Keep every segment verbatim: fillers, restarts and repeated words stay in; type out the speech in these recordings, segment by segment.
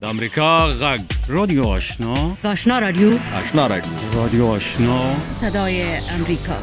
د امریکا غږ رادیو آشنا آشنا رادیو آشنا رادیو رادیو آشنا صدای امریکا.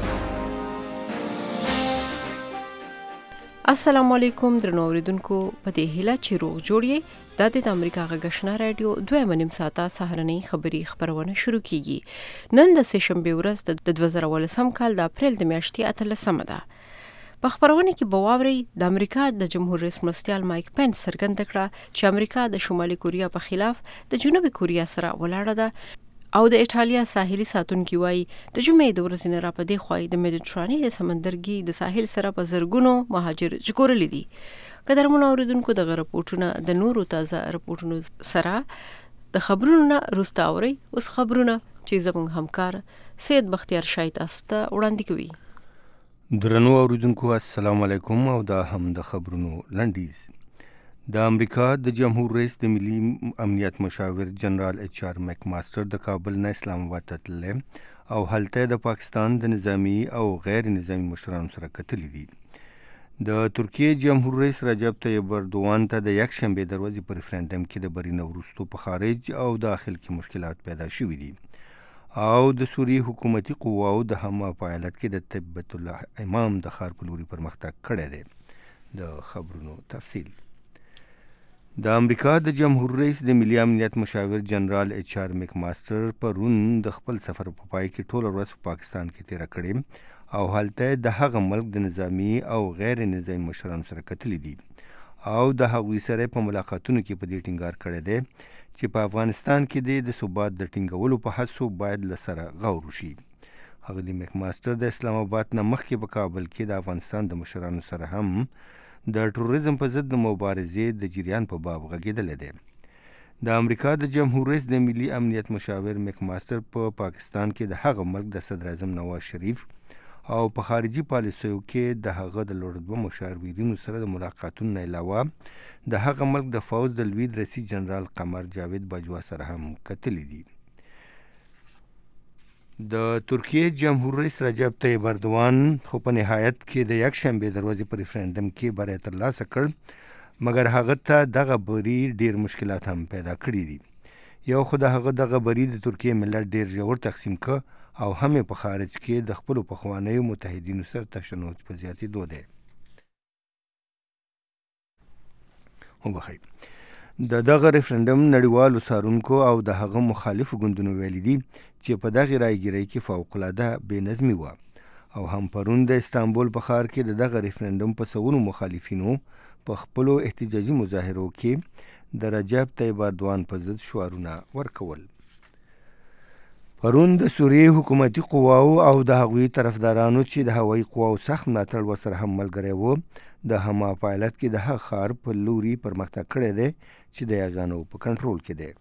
السلام علیکم درنو اوریدونکو، په دې هیله چې روغ جوړ یې د امریکا غږ آشنا رادیو دویمه نیم ساعته سهارنۍ خبری خبرونه شروع کیږي. نن د سهشنبه ورځ د دوه زره ولسم کال د اپریل د میاشتې اتلسمه ده. په خبرونه کې به واورئ د امریکا د جمهور رئیس مرستیال مایک پنس څرګنده کړه چې امریکا د شمالي کوریا په خلاف د جنوبي کوریا سره ولاړه ده او د ایټالیا ساحلي ساتونکي وایي د جمعې د ورځې نه را په دې خوا د میډیټرانې د سمندرګي د ساحل سره په زرګونو مهاجر ژغورلي دي. قدرمنو اوریدونکو، دغه رپورټونه د نورو تازه رپورټونو سره د خبرونو نه وروسته اورئ. اوس خبرونه چې زموږ همکار سید بختیار شاه تاسو ته وړاندې کوي. درنو اوریدونکو، السلام علیکم او دا هم د خبرونو لنډیز. د امریکا د جمهور رئیس د ملي امنیت مشاور جنرال ایچ آر میک ماستر د کابل نه اسلام آباد ته تللی او هلته د پاکستان د نظامی او غیر نظامی مشرانو سره کتلي دي. د ترکیې جمهور رئیس رجب طیب اردوغان ته د یک شنبې د ورځې په ریفرنډم کې د برینه وروستو په خارج او داخل کې مشکلات پیدا شوي دي او د سوریې حکومتي قواو د حما په ایالت کې د تبت الله امام د ښار په لوري پرمختګ کړی دی. د خبرونو تفصیل. د امریکا د جمهور رئیس د ملي امنیت مشاور جنرال ایچ آر میک ماستر پرون د خپل سفر په پای کې ټوله ورځ په پاکستان کې تیره کړې او هلته د هغه ملک د نظامی او غیر نظامی مشرانو سره کتلي دي او د هغوی سره په ملاقاتونو کې په دې ټینګار کړی دی چې په افغانستان کې د ثبات د ټینګولو په هڅو باید له سره غور وشي. ښاغلي میک ماستر د اسلام آباد نه مخکې په کابل کې د افغانستان د مشرانو سره هم د ټروریزم په ضد د مبارزې د جریان په باب غږېدلی دی. د امریکا د جمهور رئیس د ملي امنیت مشاور میک ماستر په پا پاکستان کې د هغه ملک د صدر اعظم نواز شریف او په خارجي پالیسیو کې د هغه د لوړ مشاورینو سره د ملاقاتونو نه علاوه د هغه ملک د فوج د لوی رئیس جنرال قمر جاوید باجوا سره هم کتلي دي. د ترکیې جمهور رئیس رجب طیب اردوغان خو په نهایت کې د یک شنبې د ورځې په ریفرنډم کې بری ترلاسه کړ، مګر هغه ته دغه بری ډیر مشکلات هم پیدا کړي دي. یو خو د هغه دغه بری د ترکیې ملت ډیر ژور تقسیم که او هم په خارج کې د خپلو پخوانیو متحدینو سره تشنج په زیاتېدو دی. وبخئ. د دغه ریفرنډم نړیوالو څارونکو او د هغه مخالفو ګوندونو ویلي دي چې په دغه رایګیرۍ کې فوقالعاده بې نظمي وه او هم پرون د استانبول په ښار کې د دغه ریفرنډم په سوونو مخالفینو په خپلو احتجاجي مظاهرو کې د رجب طیب اردوغان په ضد شعارونه ورکول. پرون د سوریې حکومتي قواو او د هغوی طرفدارانو چې د هوایي قواو سخت ملاتړ ورسره هم ملګری و د حما په ایالت کې د هغه ښار په لوري پرمختګ کړی دی چې د یاګانو په کنټرول کې دی.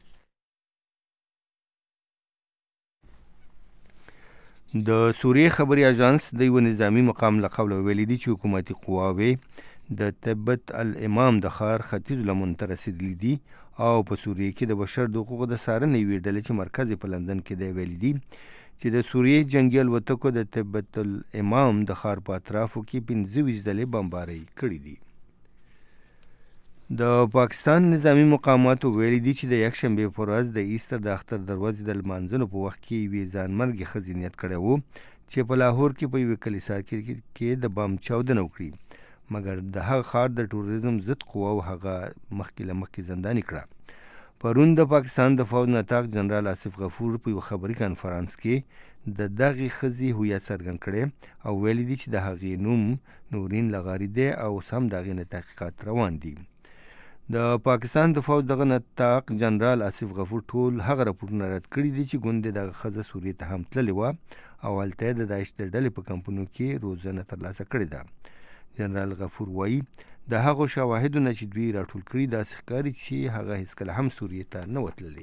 د سوریې خبري اژانس د یو نظامی مقام له قوله ویلي دي چې حکومتي قواوې د تبت الامام د ښار ختیځو لمن ته رسېدلي دي او په سوریې کې د بشر د حقوقو د څارنې یوې ډلې چې مرکز په لندن کې دی ویلي دي چې د سوریې جنګي الوتکو د تبت الامام د ښار په اطرافو کې پنځه ویشت ځلې بمبارۍ کړي دي. د پاکستان نظامی مقاماتو ویلي دي چې د یک شنبې په ورځ د ایستر د اختر د ورځې د لمانځنو په وخت کې یوې ځانمرګې ښځې نیت کړی و چې په لاهور کې په یوې کلیسا کې کې د بم چاودنه وکړي، مګر د هغه ښار د ټوریزم ضد قواو هغه مخکې له مخکې زنداني کړه. پرون د پاکستان د فوج نطاق جنرال آصف غفور په یو خبري کانفرانس کې د دغې ښځې هویت څرګند کړی او ویلي دي چې د هغې نوم نورین لغاري دی او سم د هغې نه تحقیقات روان دي. د پاکستان د فوج دغه نطاق جنرال آصف غفور ټول هغه راپورټونه رد کړي دي چې ګوندې دغه ښځه سوریې ته هم تللې وه او هلته د داعش د ډلې په کمپونو کې روزنه ترلاسه کړې ده. جنرال غفور وایي د هغو شواهدو نه چې دوی راټول کړي داسې ښکاري چې هغه هیڅکله هم سوریې ته نه وتللی.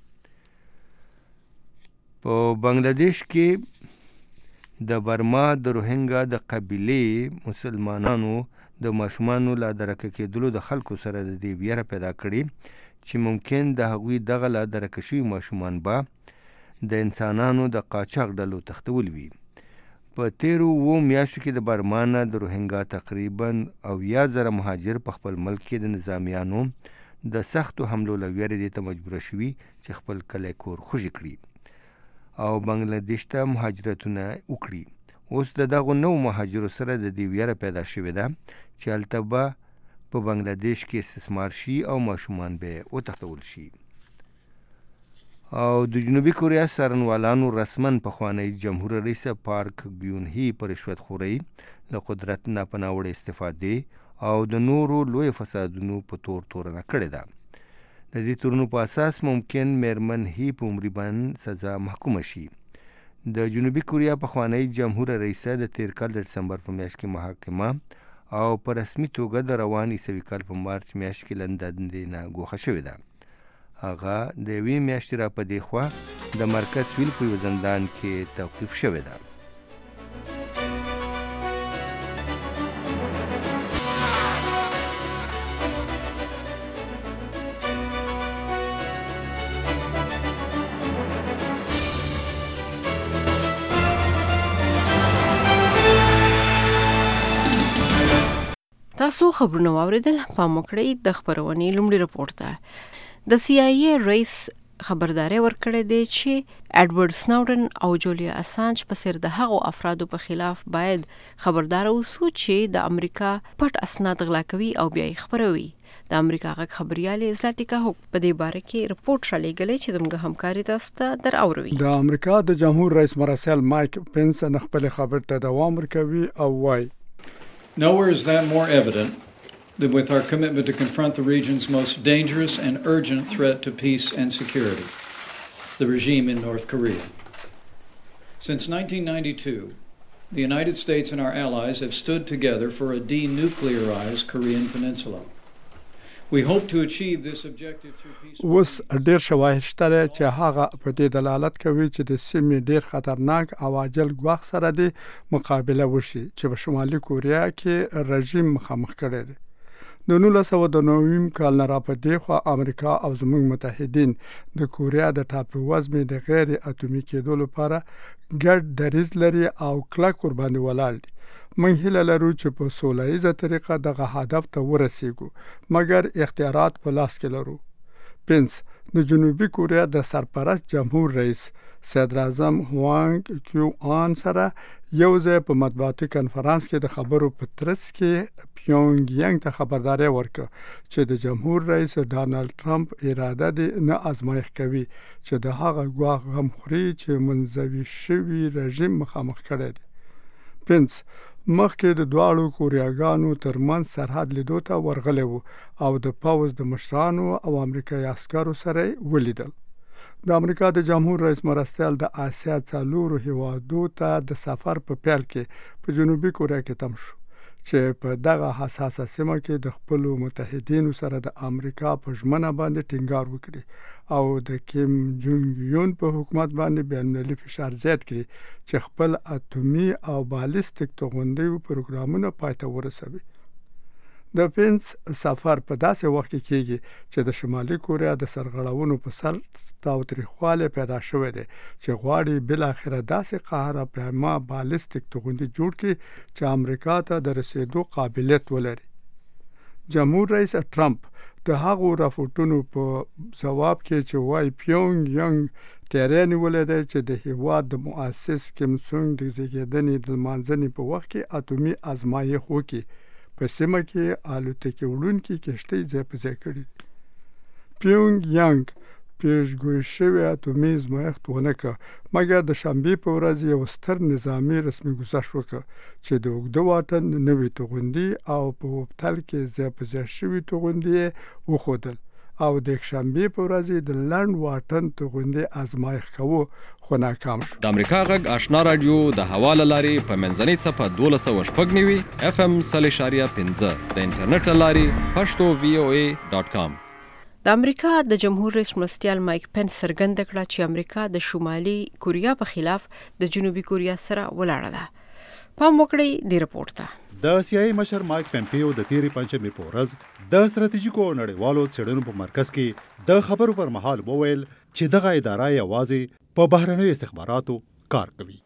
په بنګلادیش کې د برما د روهینګا د قبیلې مسلمانانو د ماشومانو لا درکه کېدلو د خلکو سره د دې ویره پیدا کړي چې ممکن د هغوی دغه لا درکه شوي ماشومان به د انسانانو د قاچاق ډلو تښتول وي. په تیرو اوو میاشتو کې د برما نه د روهینګا تقریبا اویا زره مهاجر په خپل ملک کې د نظامیانو د سختو حملو له ویرې دې ته مجبوره شوي چې خپل کلی کور خوشي کړي او بنګلادیش ته مهاجرتونه وکړي. اوس د دغو نوو مهاجرو سره د دې ویره پیدا شوې ده چې هلته به په بنګلادیش کې استثمار شي او ماشومان به وتښتول شي. او د جنوبي کوریا څارنوالانو رسما پخوانی جمهور رئیس پارک ګیون هی پر رشوت خورۍ له قدرت نه په ناوړه استفادې او د نورو لوی فسادونو په تور تورنه کړې ده. د دې تورنو په اساس ممکن میرمن هی په عمري بند سزا محکومه شي. د جنوبي کوریا پخوانی جمهور رئیس د تیر کال د دسمبر په میاشت کې محاکمه او په رسمي توګه د روان عیسوي کال په مارچ میاشت کې لندن نه ګوښه شوې ده. هغه د یوې میاشتې را په دې خوا د مرکز ویل په یو زندان کې توقیف شوې ده. تاسو خبرونه واوریدل. پام وکړئ د خبرونې لومړی رپورټ ته. د سی آی ای رئیس خبرداري ورکړې دی چې اډوارډ سنوډن او جولیا اسانج په سر د هغو افرادو په خلاف باید خبردار اوسو چې د امریکا پټ اسناد غلا کوي او بیا یې خبروي. د امریکا غږ خبريالې زلاتیکا هوک په دې باره کې رپورټ را لېږلی چې زموږ همکاري تاسو ته در اوروي. د امریکا د جمهور رئیس مرسل مایک پنس خپل خبر ته دوام ورکوي او وايي Nowhere is that more evident than with our commitment to confront the region's most dangerous and urgent threat to peace and security, the regime in North Korea. Since nineteen ninety-two, the United States and our allies have stood together for a denuclearized Korean peninsula. We hope to achieve this objective through peaceful. اوس ډیر شواهد شته چې هغه په دې دلالت کوي چې د سیمې ډیر خطرناک او عاجل ګواښ سره د مقابله وشي چې په شمالي کوریا کې رژیم مخامخ کړی دی. د نولس سوه د نویم کال نه را په دې خوا امریکا او زموږ متحدین د کوریا د ټاپووزمې د غیر اټومي کېدو لپاره ګډ دریځ لري او کلک ورباندې ولاړ دي. موږ هیله لرو چې په سوله ییزه طریقه دغه هدف ته ورسیږو، مګر اختیارات په لاس کې لرو. پنس د جنوبي کوریا د سرپرست جمهور رئیس صدر اعظم هوانګ کیو آن سره یو ځای په مطبوعاتي کنفرانس کې د خبرو په ترڅ کې پیونګ یانګ ته خبرداري ورکړه چې د جمهور رئیس ډانلډ ټرمپ اراده دې نه ازمایښت کوي چې د هغه ګواښ غم خوري چې منځوي شوی رژیم مخامخ کړی دی. پنس مخکې د دواړو کوریاګانو ترمنځ سرحد لیدو ته ورغلی و او د پوځ د مشرانو او امریکایي عسکرو سره ولیدل. د امریکا د جمهور رئیس مرستیال د آسیا څلورو هیوادو ته د سفر په پیل کې په جنوبي کوریا کې تم شو چې په دغه حساسه سیمه کې د خپل متحدینو سره د امریکا په ژمنه باندې ټینګار وکړي او د کیم جونګ یون په حکومت باندې بین‌المللي فشار زیات کړي چې خپل اټومي او بالستیک توغندیو پروګرامونه پای ته ورسوي. د پنس سفر په داسې وخت کې کېږي چې د شمالي کوریا د سرغړونو په سر تاوتریخوالی پیدا شوی دی چې غواړي بالاخره داسې قهرپیما بالستیک توغندي جوړ کړي چې امریکا ته د رسیدو قابلیت ولري. جمهور رئیس ټرمپ د هغو راپورټونو په ځواب کې چې وايي پیونګ یانګ تیاری نیولې ده چې د هیواد د مؤسس کیم سونګ د زیږیدنې د لمانځنې په وخت کې اټومي ازمایښت وکړي. په سیمه کې الوتکې وړونکي کښتۍ ځای په ځای کړي. پیونګ یانګ پیشګویي شوی اټومي ازمایښت ونه کړ، مګر د شنبې په ورځ یو ستر نظامي رسمي ګزارش وکړ چې د اوږده واټن نوې توغندي او په وپتل کې ځای په ځای شوي توغندي وښودل او د شنبې په ورځ د لنډ واټن توغندي ازمایښت کوو خو ناکام شو. د امریکا غږ آشنا رادیو د حواله لاري په منځنۍ څپه دولس سوه شپږ نوي اف ام سل اشاریه پنځه د انټرنیټ لاري پښتو وی او ای ډاټ کام. د امریکا د جمهور رئیس مرستیال مایک پنس څرګنده کړه چې امریکا د شمالي کوریا په خلاف د جنوبي کوریا سره ولاړه ده. پام وکړئ د رپورټ ته. د سیاسي مشر مایک پمپیو د تیرې پنځمې په ورځ د ستراتیژیکو نړیوالو څېړنو په مرکز کې د خبرو پر مهال وویل چې دغه اداره یوازې په بهرنیو استخباراتو کار کوي.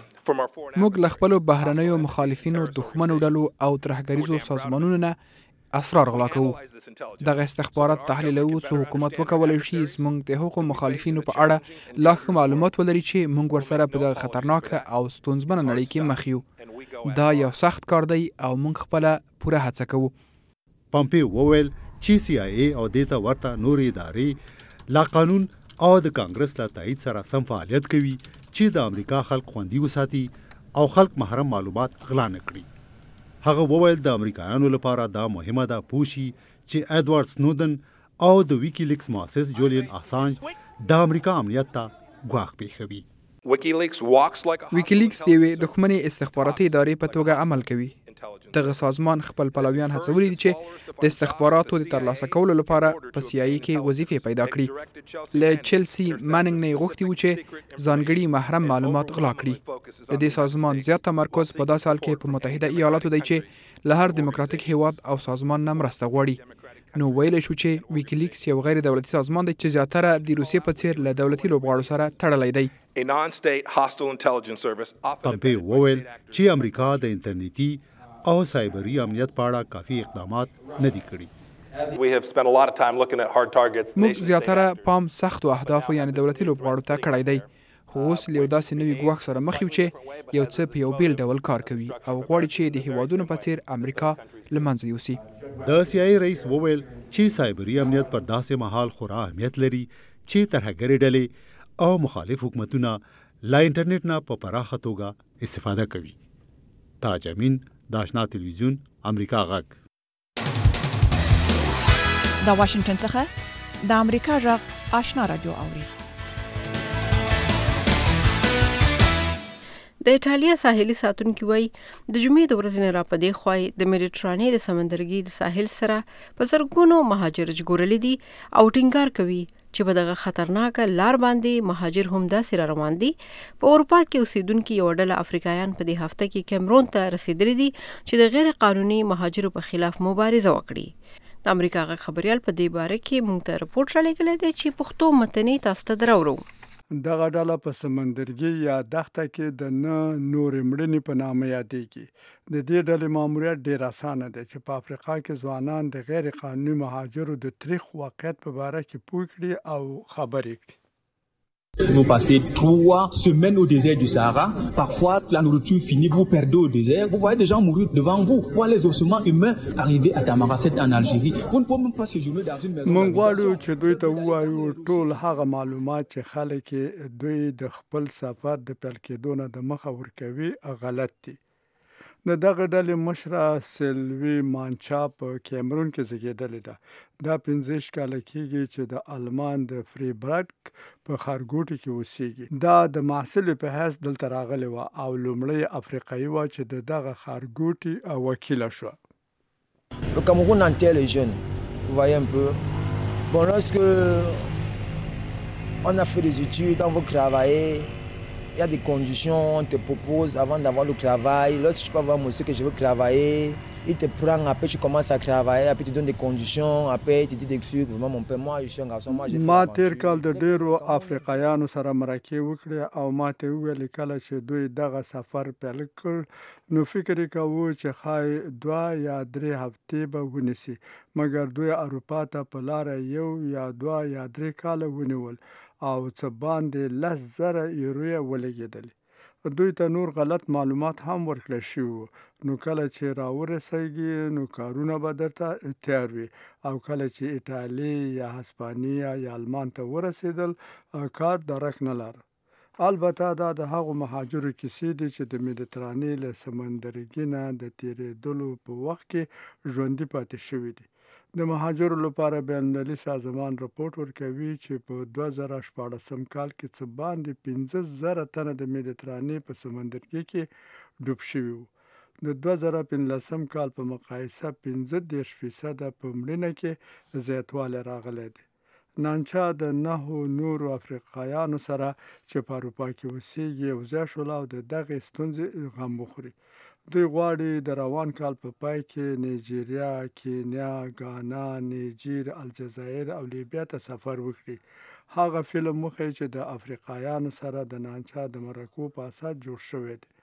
موږ له خپلو بهرنیو مخالفینو، دښمنو ډلو او ترهګریزو سازمانونو نه اسرار غلا کوو. دغه استخبارات تحلیلوي چې حکومت وکولای شي زموږ د حقوقو مخالفینو په اړه لا ښه معلومات ولري چې موږ ورسره په دغه خطرناک او ستونزمنه نړۍ کې مخ یو. دا یو سخت کار دی او موږ خپله پوره هڅه کوو. پامپیو وویل چې سی آی ای او دیتا ورته نورې ادارې لا قانون او د کانګرس له تایید سره سم فعالیت کوي چې د امریکا خلک خوندي وساتي او خلک محرم معلومات غلا نه کړي. هغه وویل د امریکایانو لپاره دا مهمه ده پوښي چې ایدوارد سنودن او د ویکیلیکس مؤسس جولین اسانج د امریکا امنیت ته ګواښ پیښوي. ویکیلیکس د یوې دښمنې استخباراتي ادارې په توګه عمل کوي. دغه سازمان خپل پلویان هڅولي دي چې د استخباراتو د ترلاسه کولو لپاره په سی آی ای کې وظیفې پیدا کړي. له چلسی مانینګ نه غوښتي و چې ځانګړي محرم معلومات غلا کړي. د دې سازمان زیات تمرکز په داسې حال کې په متحده ایالاتو دی چې له هر دیموکراتیک هیواد او سازمان نه مرسته غواړي. نو ویلی شو چې ویکیلیکس یو غیر دولتي سازمان دی چې زیاتره د روسیې په څیر له دولتي لوبغاړو سره تړلی دی. پامپیو وویل چې امریکا د انټرنیټي او سایبري امنیت په اړه کافي اقدامات نه دي کړي. موږ زیاتره پام سختو اهدافو یعنی دولتي لوبغاړو ته کړی دی. خو اوس له یو داسې نوي ګواښ سره مخ یو چې یو څه په یو بیل ډول کار کوي او غواړي چې د هیوادونو په څیر امریکا له منځه یوسي. د سی آی ای رئیس وویل چې سایبري امنیت پر داسې مهال خورا اهمیت لري چې ترهګرې ډلې او مخالف حکومتونه لا انټرنیټ نه په پراخه توګه استفاده کوي. تاج امین، د آشنا تلویزیون، امریکا غږ. د واشنگټن څخه د امریکا غږ آشنا رادیو اوري. د ایټالیا ساحلي ساتونکي وایي د جمعې د ورځې نه راپدې خوای د میډیټرانې د سمندرګي د ساحل سره په زرګونو مهاجر ژغورلي دي او ټینګار کوي چې په دغه خطرناکه لار باندې مهاجر هم داسې را روان دي. په اروپا کې اوسیدونکي یو ډله افریقایان په دې هفته کې کیمرون ته رسیدلي دي چې د غیر قانوني مهاجرو په خلاف مبارزه وکړي. د امریکا غږ خبريال په دې باره کې موږ ته رپورټ رالیږلی دی چې پښتو متني تاسو ته دراوړو. دغه ډله په سمندرګي یا دښته کې د نه نورې مړینې په نامه یادېږي. د دې ډلې ماموریت ډېر اسانه دی چې په افریقا کې ځوانان د غیر قانوني مهاجرو د تاریخ واقعیت په باره کې پوه کړي او خبرې کړي. Vous passez trois semaines au désert du Sahara. Parfois, la nourriture finit, vous perdez au désert. Vous voyez des gens mourir devant vous. Vous voyez les ossements humains arriver à Tamaracet en Algérie. Vous ne pouvez même pas séjourner dans une maison. موږ غواړو چې دوی ته ووایو ټول هغه معلومات چې خلک دوی د خپل سفر د پیل کېدو نه د مخه ورکوي غلط دي. د دغه ډلې مشره سلوي مانچا په کیمرون کې زیږېدلې ده. دا پنځه کاله کېږي چې د آلمان د فریبرګ په ښارګوټي کې اوسېږي. دا د محصلې په حیث دلته راغلې وه او لومړی افریقایي وه چې د دغه ښارګوټي وکیله شوه. Le Cameroun entier les jeunes, vous voyez un peu. Bon, lorsque on a fait des études, on veut travailler, il y a des conditions, on te propose avant d'avoir le travail. Lorsque tu peux avoir monsieur que je veux travailler, il te prend, après tu commences à travailler, après tu donnes des conditions, après tu dis des trucs. Vraiment mon père, moi je suis un garçon, moi j'ai fait. ما تیر کال د ډیرو افریقایانو سره مرکه وکړه او ما ته ویل کله چې دوی دغه سفر پیل کړ نو فکر کوو چې خای دوه یا درې هفتې به ونیسي، مګر دوی اروپا ته په لار یو یا دوه یا درې کاله ونیول او څه باندې لس زره یورو ولګېدل. دوی ته نور غلط معلومات هم ورکړل شوي، نو کله چې راورسېږي نو کارونه به درته تیار وي او کله چې ایټالي یا هسپانیا یا آلمان ته ورسېدل کار درک نه لاره. البته دا د هغو مهاجرو کیسې دي چې د میډیترانې له سمندرګي نه د تېرېدلو په وخت کې ژوندي پاتې شوي دي. د مهاجرو لپاره بین‌المللي سازمان رپورټ ورکوي چې په دوه زره شپاړسم کال کې څه باندې پنځه زره تنه د میډیترانې په سمندرګي کې ډوب شوي وو. د دوه زره پنځلسم کال په مقایسه پنځه دېرش فیصده په مړینه کې زیاتوالی راغلی دی. نانچا د نهو نورو افریقایانو سره چې په اروپا کې اوسېږي یو ځای شول او د دغې ستونزې غم وخوري. دوی غواړي د روان کال په پای کې نایجیریا، کینیا، غانا، نیجر، الجزایر او لیبیا ته سفر وکړي. هغه فلم وښیي چې د افریقایانو سره د نانچا د مرکو په اساس جوړ شوی دی.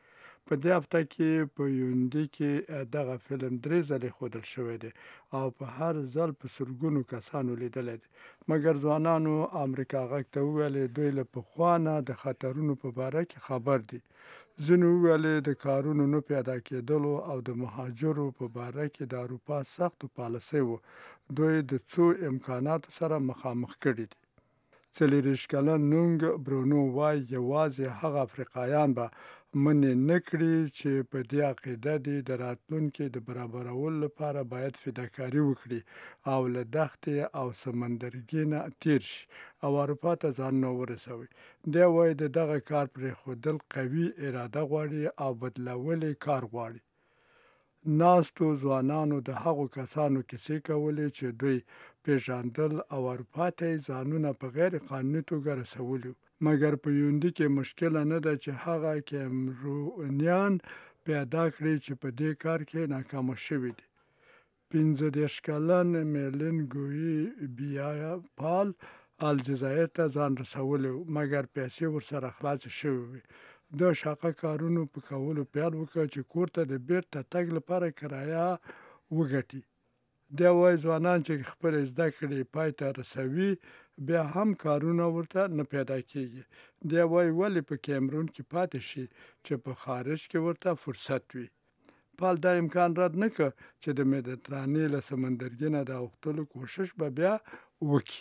په دې هفته کې په یوندي کې دغه فلم درې ځلې ښودل شوی دی او په هر ځل په سلګونو کسانو لیدلی دی، مګر ځوانانو امریکا غږ ته وویلې دوی له پخوا نه د خطرونو په باره کې خبر دي. ځینو وویلې د کارونو نه پیدا کېدلو او د مهاجرو په باره کې د اروپا سختو پالیسۍ و دوی د څو امکاناتو سره مخامخ کړي دي. څلېرویشت کلن نونګ برونو وایي یوازې هغه افریقایان به منې نه کړي چې په دې عقیده دي د راتلونکي د برابرولو لپاره باید فداکاري وکړي او له دښتې او سمندرګي نه تیر شي او اروپا ته ځانونه ورسوي. دی وایي د دغه کار پرېښودل قوي اراده غواړي او بدلولې کار غواړي. ناستو ځوانانو د هغو کسانو کیسې کولې چې دوی پیژندل او اروپا ته یې ځانونه په غیر قانوني توګه رسولي، مګر په یوندي کې مشکله نه ده چې هغه کیمرونیان پیدا کړي چې په دې کار کې ناکامه شوي دي. پنځه دېرش کلن میلین ګوي بیا پال الجزایر ته ځان رسولی و، مګر پیسې ورسره خلاصې شوې وې. د شاقه کارونو په کولو پیل وکړ چې کور ته د بیرته تګ لپاره کرایه وګټي. دی وایي ځوانان چې خپل زده کړې پای ته رسوي بیا هم کارونه ورته نه پیدا کېږي. دی وایي ولې په کیمرون کې پاتې شي چې په خارج کې ورته فرصت وي. پال دا امکان رد نه کړ چې د مدیترانې له سمندرګي نه د اوښتلو کوشش به بیا وکړي.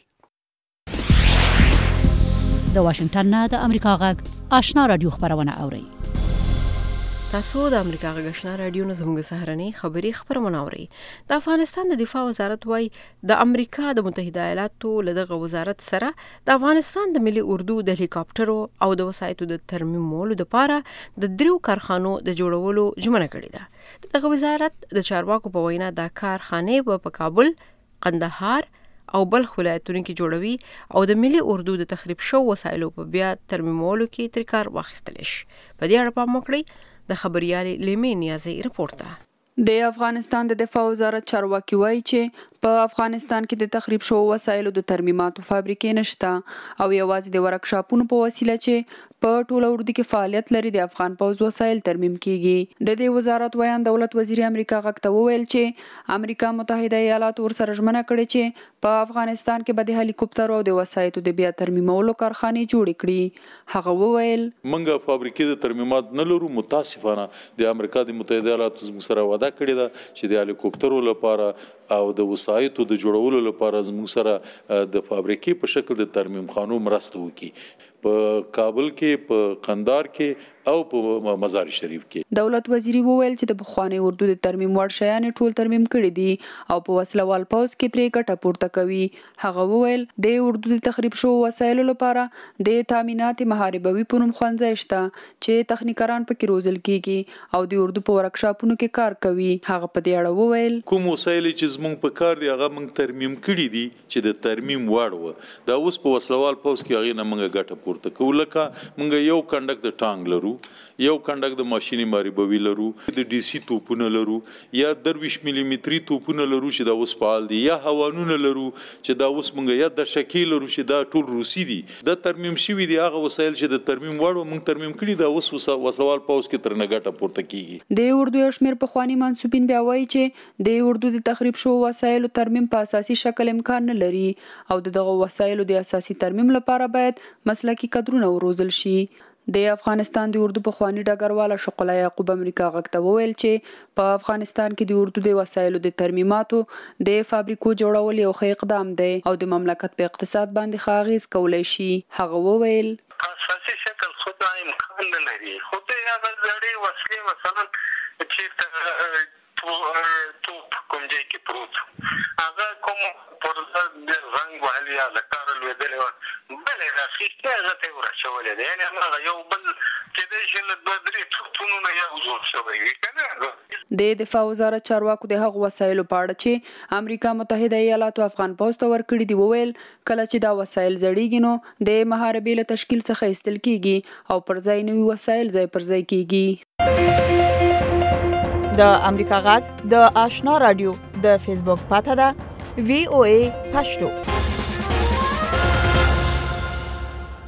د واشنگټن نه د امریکا غږ آشنا رادیو خبرونه اورئ. تاسو د امریکا غږ آشنا رادیو نه زموږ سهارنۍ خبري خبرونه اورئ. د افغانستان د دفاع وزارت وايي د امریکا د متحده ایالاتو له دغه وزارت سره د افغانستان د ملي اردو د هلیکاپټرو او د وسایطو د ترمیمولو لپاره د دریو کارخانو د جوړولو ژمنه کړې ده. دغه وزارت د چارواکو په وینا دا کارخانې به په کابل، قندهار او بلخ ولایتونو کې جوړوي او د ملي اردو د تخریب شو وسایلو په بیا ترمیمولو کې تر کار واخیستل شي. په دې اړه پام وکړئ. د خبريالي لیمې نیازي رپورټ ده. د افغانستان د دفاع وزارت چارواکي وایي چې په افغانستان کې د تخریب شو وسایلو د ترمیماتو فابریکې نشته او یوازې د ورکشاپونو په وسیله چې په ټوله اردو کې فعالیت لري د افغان پوځ وسایل ترمیم کیږي. د دې وزارت ویان دولت وزیر امریکا غږ ته وویل چې امریکا متحده ایالات ورسره ژمنه کړې چې په افغانستان کې به د هلیکوپټر او د وسایطو د بیا ترمیمولو کارخانې جوړې کړي. هغه وویل منګه فابریکې د ترمیمات نه لرو، متاسفانه د امریکا د متحده ایالاتو زموږ سره وعده کړې ده چې د هلیکوپټرو لپاره او د وسایطو د جوړولو لپاره زموږ سره د فابریکې په شکل د ترمیم خانو مرسته وکړي په کابل کې، په قندهار کې او په مزار شریف کې. دولت وزیر وویل چې د بخوانی اردو د ترمیم وړ شیان ټول ترمیم کړي دي او په وسلوال پوز کې ترې ګټه پورته کوي. هغه وویل د اردو د تخریب شو وسایلو لپاره د تامینات محاربوي په نوم ښوونځی شته چې تخنیکران پکې روزل کیږي او د اردو په ورکشاپونو کې کار کوي. هغه په دې اړه وویل کوم وسایل چې زموږ په کار دی هغه موږ ترمیم کړي دي چې د ترمیم وړ و دا اوس په وسلوال پوز کې هغه نه موږ ګټه پورته کوو. لکه موږ یو کنډک د ټانګ لرو، یو کنډک د ماشيني محاربوي لرو، د ډي سي توپونه لرو، یا درویش ملي متري توپونه لرو چې دا اوس فعال دي، یا هوانونه لرو چې دا اوس موږ یا د شکل لرو چې دا ټول روسي دي. د ترمیم شوی دی هغه وسایل چې د ترمیم وړ موږ ترمیم کړي دا اوس وسلوال پوز کې تر نه ګټه پورته کیږي. د اردو یو شمېر پخواني منسوبین بیا وایي چې د اردو د تخریب شو وسایلو ترمیم په اساسي شکل امکان نه لري او دغه وسایلو د اساسي ترمیم لپاره باید مسلکي کادرونه وروزل شي. د افغانستان د اردو پخوانی ډګروال شقلا یعقوب امریکا غږ ته وویل چې په افغانستان کې د اردو د وسایلو د ترمیماتو د فابریکو جوړول یو ښه اقدام دی او د مملکت په اقتصاد باندې ښه اغیز کولی شي. هغه وویل اساسي شکل خو دا امکان نه لري، خو د هغه زړې وسلې مثلا چې توپ کوم ځای کې پروت هغه کوم پرزه د رنګ وهلي یا لکار لوېدلې وه بلې راخیستې هغه ته یې ورچولې ده، یعنې هماغه یو بل کېدای شي له دوه درې توپونو نه یو جوړ شوی وي که نه. د دفاع وزارت چارواکو د هغو وسایلو په اړه چې امریکا متحده ایالاتو افغان پوځ ته ورکړي دي وویل کله چې دا وسایل زړیږي نو د محاربې له تشکیل څخه ایستل کیږي او پر ځای نوي وسایل ځای پر ځای کیږي. د امریکا غږ د آشنا رادیو د فیسبوک پاته ده وی او ای پښتو.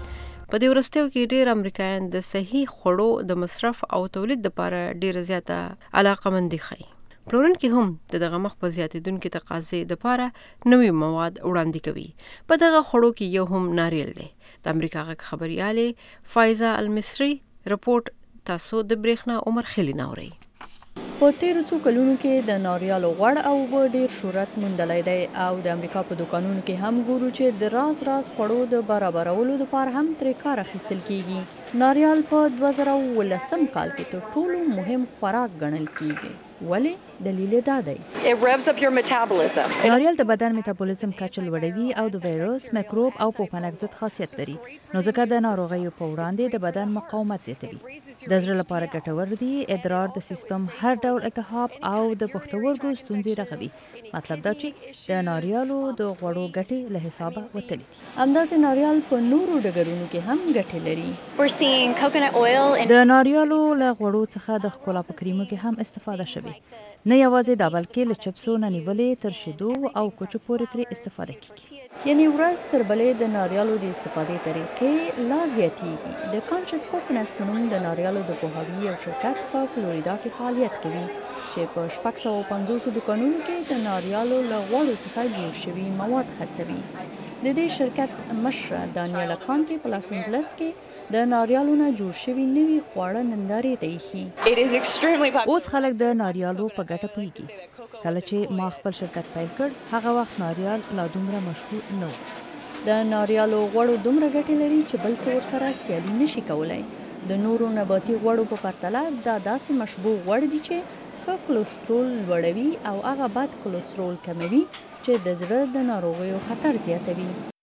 په دې ورستیو کې ډېر امریکایان د صحیح خوړو د مصرف او تولید لپاره ډېر زیاته علاقمندي ښيي. پلورونکي هم د دغه مخ په زیاتېدونکې تقاضې لپاره نوي مواد وړاندې کوي. په دغه خوړو کې یو هم ناریل دی. د امریکا غږ خبريالې فایزه المصری رپورټ تاسو د برېښنا عمر خلی ناوري. په تیرو څو کلونو کې د ناریالو غوړ او اوبه ډیر شهرت موندلی دی او د امریکا په دوکانونو کې هم ګورو چې د راز راز خوړو د برابرولو لپاره هم ترې کار اخیستل کیږي. ناریال په دوه زره اوولسم کال کې تر ټولو مهم خوراک ګڼل کیږي. ولی دلیل دا دی ناریال د بدن میتابولیزم کچه لوړوي او د وایروس، میکروب او پوپنک ضد خاصیت لري، نو ځکه د ناروغیو په وړاندې د بدن مقاومت زیاتوي. د زړه لپاره ګټور دي، ادرار د سیستم هر ډول التهاب او د پښتورګو ستونزې رغوي. مطلب دا چې د ناریالو د غوړو ګټې له حسابه وتلي دي. همداسې ناریال په نورو ډګرونو کې هم ګټې لري. د ناریالو له غوړو څخه د ښکلا په کریمو کې هم استفاده شوي. نه یوازې دا بلکې له چپسو نه نیولې تر شیدو او کوچو پورې ترې استفاده کیږي. یعنی ورځ تر بلې د ناریالو د استفادې طریقې لا زیاتېږي. د کانشس کوکونټ په نوم د ناریالو د پوهاوي یو شرکت په فلوریدا کې فعالیت کوي چې په شپږ سوه پنځوس دوکانونو کې د ناریالو له غوړو څخه جوړ شوي مواد خرڅوي. د دې شرکت مشره دانیالا کانټي په لاس انجلس کې د ناریالو نه جوړ شوي نوي خواړه نندارې ته ایښي. اوس خلک د ناریالو په ګټه پوهیږي. کله چې ما خپل شرکت پیل کړ هغه وخت ناریال لا دومره مشهور نه و. د ناریالو غوړو دومره ګټې لري چې بل څه ورسره سیالي نشي کولی. د نورو نباتي غوړو په پرتله دا داسې مشبوع غوړ دي چې ښه کلسترول لوړوي او هغه بد کلسترول کموي چې د زړه د ناروغیو خطر زیاتوي.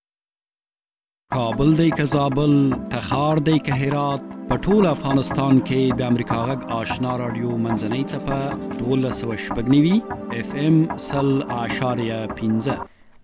کابل دی که زابل، تخار دی که هرات، په ټول افغانستان کې د امریکا غږ آشنا رادیو منځنۍ څپه دولس سوه شپږ نوي اف ام سل اعشاریه پنځه.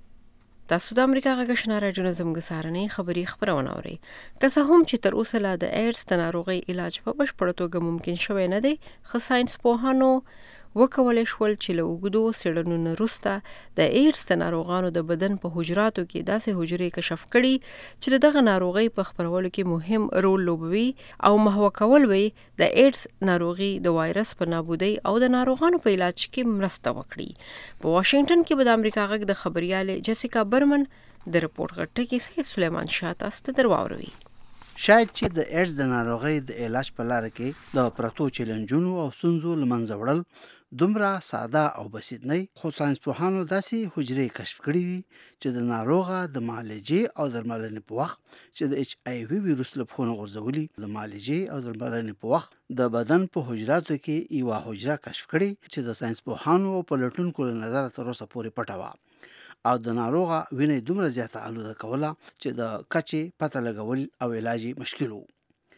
تاسو د امریکا غږ آشنا رادیو نه زموږ سهارنۍ خبري خپرونه اورئ. که څه هم چې تر اوسه لا د ایډز د ناروغۍ علاج په بشپړه توګه ممکن شوی نه دی، ښه ساینس پوهانو وکولای شول چې له اوږدو څېړنو نه وروسته د ایډز د ناروغانو د بدن په حجراتو کې داسې حجرې کشف کړي چې د دغه ناروغۍ په خپرولو کې مهم رول لوبوي او محوه کول وي د ایډز ناروغي د وایرس په نابودۍ او د ناروغانو په علاج کې مرسته وکړي. په واشنگټن کې به د امریکا غږ د خبريالې جیسیکا برمن د رپورټ غټکی سید سلیمان شاه تاسو ته درواوروي. شاید چې د ایډز د ناروغۍ د علاج په لار کې د پرتو چیلنجونو او ستونزو له منځه وړل دومره ساده او بسیط نه، خو ساینس پوهانو داسې حجرې کشف کړي دي چې د ناروغه د معالجې او درملنې په وخت چې د ایچ آی وي ویروس له پښو نه غورځولي، د معالجې او درملنې په وخت د بدن په حجراتو کې یوه حجره کشف کړي چې د ساینس پوهانو او پلټونکو له نظره تر اوسه پورې پټه وه او د ناروغه وینې دومره زیاته آلوده کوله چې د کچې پته لګول او علاج مشکل وو.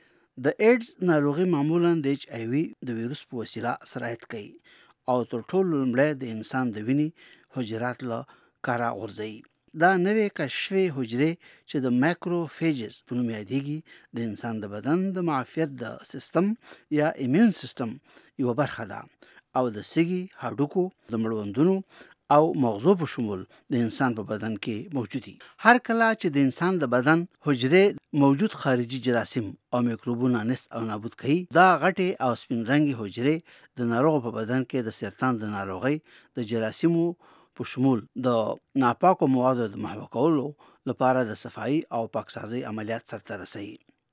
د ایډز ناروغي معمولا د ایچ آی وي د ویروس په وسیله سرایت کوي او تر ټولو لومړی د انسان د وینې حجرات له کاره غورځوي. دا نوې کشف شوې حجرې چې د مایکروفیجز په نوم یادېږي د انسان د بدن د معافیت د سیستم یا ایمیون سیستم یوه برخه ده او د سږي، هډوکو، د مړوندونو او مغزو په شمول د انسان په بدن کې موجودي. هر کله چې د انسان د بدن حجرې موجود خارجي جراثیم او میکروبونه نست او نابود کوي، دا غټې او سپین رنګي حجرې د ناروغ په بدن کې د سرطان د ناروغۍ د جراثیمو په شمول د ناپاکو موادو د محوه کولو لپاره د صفایي او پاکسازۍ عملیات سرته رسوي.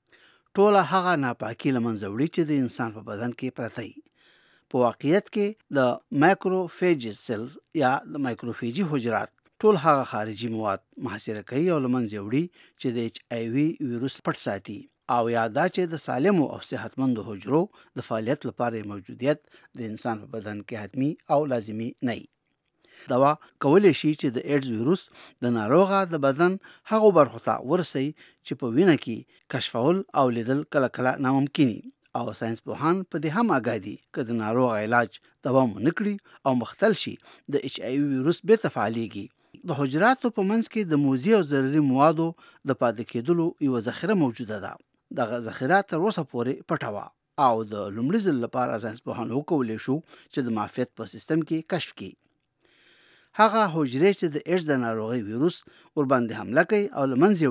ټوله هغه ناپاکي له منځه وړي چې د انسان په بدن کې پرته وي. په واقعیت کې د مایکروفیجز سیلز یا د مایکروفیجي حجرات ټول هغه خارجي مواد محاصره کوي او له منځه وړي چې د ایچ آی وي ویروس پټ ساتي او یا دا چې د سالمو او صحتمندو حجرو د فعالیت لپاره موجودیت د انسان په بدن کې حتمی او لازمي نه وي. دوا کولی شي چې د ایډز ویروس د ناروغه د بدن هغو برخو ته ورسي چې په وینه کې کشفول او لیدل کله کله ناممکن دي او ساینس پوهان په دې هم آګاه دي که د ناروغ علاج دوام ونه کړي او مختل شي د ایچ آی وي ویروس بیرته فعالیږي. د حجراتو په منځ کې د موضوعي او ضروري موادو د پاتې کېدلو یوه ذخیره موجوده ده. دغه ذخیره تر اوسه پورې پټه وه او د لومړي ځل لپاره ساینس پوهانو وکولی شو چې د معافیت په سیستم کې کشف کړي. هغه حجرې چې د ایډز د ناروغۍ ویروس ورباندې حمله کوي او له منځه وړي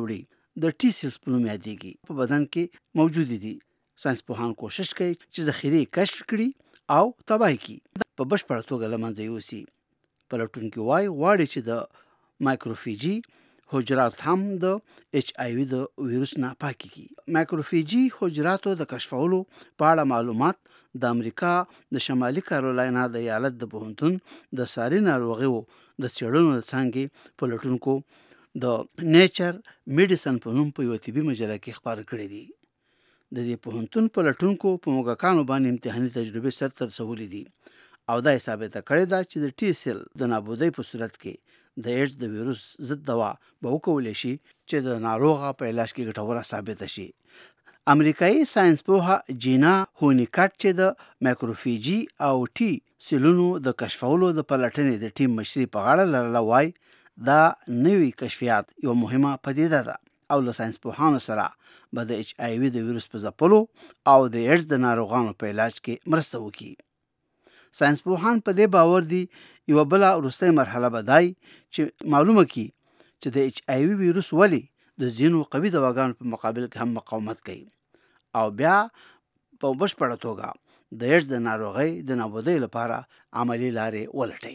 د ټي سیلز په نوم یادېږي په بدن کې موجود دي. ساينسپوهان کوشش کوي چې ذخیرې کشف کړي او تباه کړي په بشپړه توګه له منځه یوسي. پلټونکي وایي غواړي چې د مایکروفیجي حجرات هم د ایچ آی وي د ویروس نه پاکي کړي. مایکروفیجي حجراتو د کشفولو په اړه معلومات د امریکا د شمالي کارولاینا د ایالت د پوهنتون د ساري ناروغیو د څېړنو د څانګې پلټونکو د نیچر میډیسن په نوم په یو طبي مجله کې خپاره کړي دي. د دې پوهنتون پلټونکو په موږکانو باندې امتحاني تجربې سرته رسولې دي او دا یې ثابته کړې ده چې د ټي سیل د نابودۍ په صورت کې د ایډز د ویروس ضد دوا به وکولی شي چې د ناروغه په علاج کې ګټوره ثابته شي. امریکایي ساينسپوهه جینا هونیکټ چې د مایکروفیجي او ټي سیلونو د کشفولو د پلټنې د ټیم مشري په غاړه لرله وایي دا نوي کشفیات یو مهمه پدیده ده او له ساينسپوهانو سره به د ایچ آی وي د ویروس په ځپلو او د ایډز د ناروغانو په علاج کې مرسته وکړي. ساينسپوهان په دې باور دي یو بل وروستۍ مرحله به دای چې معلومه کی چې د ایچ آی وي ویروس ولی د ځینو قوي دواګانو په مقابل کې هم مقاومت کوي او بیا په بشپړه توګه د ایډز د ناروغۍ د نابودۍ لپاره عملی لارې ولټوي.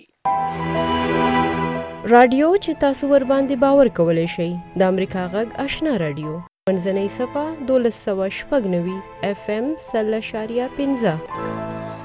رادیو چې تاسو ور باندې باور کولای شئ د امریکا غږ آشنا رادیو منځنۍ صفه دولس سوه شپږ نوي اف ام سل اشاریه پنځه.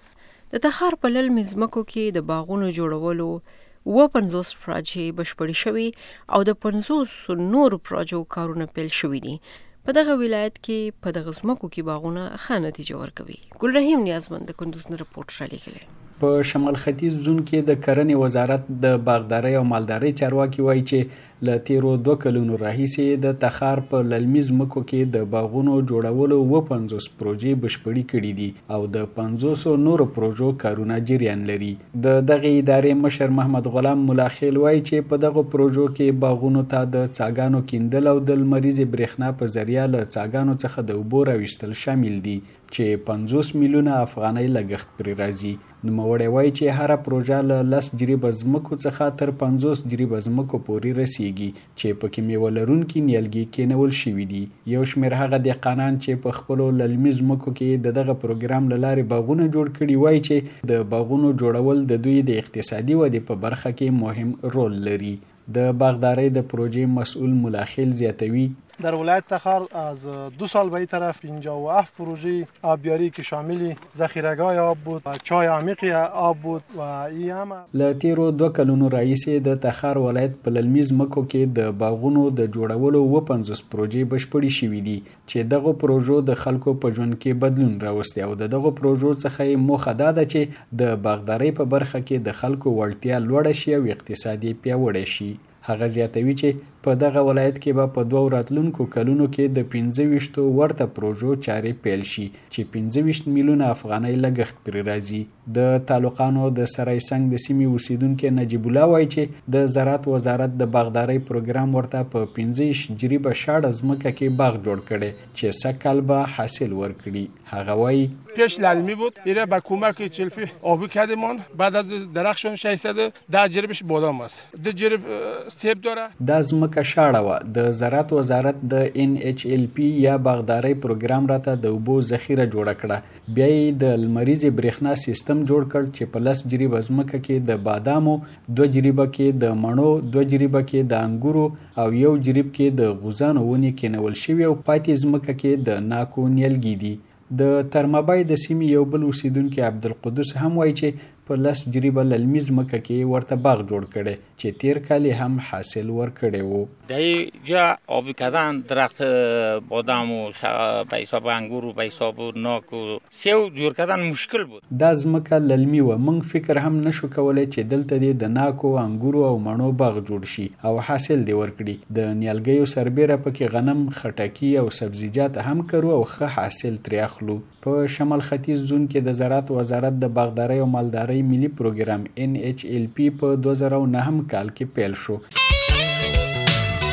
د تخار په للمې ځمکو کې د باغونو جوړولو اووه پنځوس پروژې بشپړې شوي او د پنځوس نورو پروژو کارونه پیل شوي دي. په دغه ولایت کې په دغه ځمکو کې باغونه ښه نتیجه ورکوي. ګلرحیم نیازمند د کندوز نه رپورټ رالیږلی. په شمال ختیځ زون کې د کرنې وزارت د باغدارۍ او مالدارۍ چارواکي وایي چې له تیرو دوه کلونو راهیسې د تخار په للمي ځمکو کې د باغونو جوړولو اووه پنځوس پروژې بشپړې کړي دي او د پنځوسو نورو پروژو کارونه جریان لري. د دغه ادارې مشر محمد غلام ملاخیل وایي چې په دغه پروژو کې باغونو ته د څاګانو کیندل او د لمریزې برېښنا په ذریعه له څاګانو څخه د اوبو راویستل شامل دي چې پنځوس میلیونه افغانۍ لګښت پرې راځي. نوموړی وایي چې هره پروژه له لس جریبه ځمکو څخه تر پنځوس جریبه ځمکو پورې رسیږي چې پکې میوه لرونکي نیالګي کېنول شوي دي. یو شمېر هغه دهقانان چې په خپلو للمي ځمکو کې د دغه پروګرام له لارې باغونه جوړ کړي وایي چې د باغونو جوړول د دوی د اقتصادي ودې په برخه کې مهم رول لري. د باغدارۍ د پروژې مسئول ملاخیل زیاتوي در ولایت تخار از دو سال به این طرف پنجاه و هفت پروژه آبیاری که شامل ذخیره‌گاه آب بود و چای عمیق آب بود و این هم له تیرو دوه کلونو راهیسې د تخار ولایت په للمي ځمکو کې د باغونو د جوړولو اووه پنځوس پروژې بشپړې شوي دي چې دغه پروژو د خلکو په ژوند کې بدلون راوستی او د دغه پروژو څخه یې موخه دا ده چې د باغدارۍ په برخه کې د خلکو وړتیا لوړه شي او اقتصادي پیاوړی شي. هغه زیاتوي چې په دغه ولایت کې به په دوه راتلونکو کلونو کې د پنځه ویشتو ورته پروژو چارې پیل شي چې پنځه ویشت میلیونه افغانۍ لګښت پرې راځي. د تعلقانو د سرای سنگ د سیمې اوسیدونکي نجیب الله وایي چې د زراعت وزارت د باغدارۍ پروګرام ورته په پنځه ویشت جریبه شاړه ځمکه کې باغ جوړ کړي چې سږکال به حاصل ورکړي. هغه وایي پیش للمی بود ایره با کمک چلفی آبی کردمان بعد از درخشان ششصد ده جریبش بادام است. دو جریب سیب داره. دا ځمکه شاړه وه. د زراعت وزارت د ان ایچ ال پی یا باغدارۍ پروګرام راته د اوبو ذخیره جوړه کړه. بیا یې د لمریزې برېښنا سیستم جوړ کړ چې په لس جریبه ځمکه کې د بادامو، دوه جریبه کې د مڼو، دوه جریبه کې د انګورو او یو جریب کې د غوزانو ونې کېنول شوي او پاتې ځمکه کې د ناکو نیالګي دي. د ترمابای د سیمې یو بل اوسیدونکي عبدالقدوس هم وایي چې په لس جریبه للمي ځمکه کې ورته باغ جوړ کړي چې تیر کال هم حاصل ورکړی و. در اینجا آبی کردن درخت بادام و به حساب انگور و به حساب ناک و سیو جوړ کردن مشکل بود. دا ځمکه للمي وه. موږ فکر هم نشو کولی چې دلته دې د ناکو، انګورو او مڼو باغ جوړ شي او حاصل دې ورکړي. د نیالګیو سربیره پکې غنم، خټکي او سبزیجات هم کرو او ښه حاصل ترې اخلو. په شمال ختیځ زون کې د زراعت وزارت د باغدارۍ او مالدارۍ ملي پروګرام ان ایچ ال پی په دوه زره او نهم کال کې پیل شو.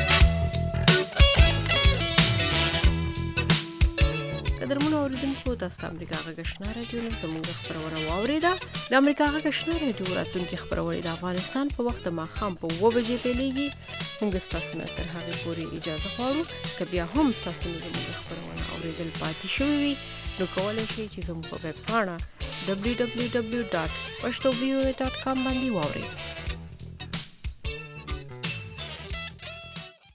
قدرمنو اوریدونکو تاسو تاسو د امریکا غږ آشنا رادیو نن زموږ خبرونه واوریده. د امریکا غږ آشنا رادیو راتلونکي خبرونه د افغانستان په وخت ماښام په اوه بجې پیلېږي. موږ ستاسو نه تر هغې پورې اجازه غواړو که بیا هم ستاسو نه زموږ خبرونه اورېدل پاتې شوي وي نو کولی شئ چې زموږ په ویب پاڼه دبلیو دبلیو دبلیو ډاټ پښتو وی او ای ډاټ کام باندې واورئ.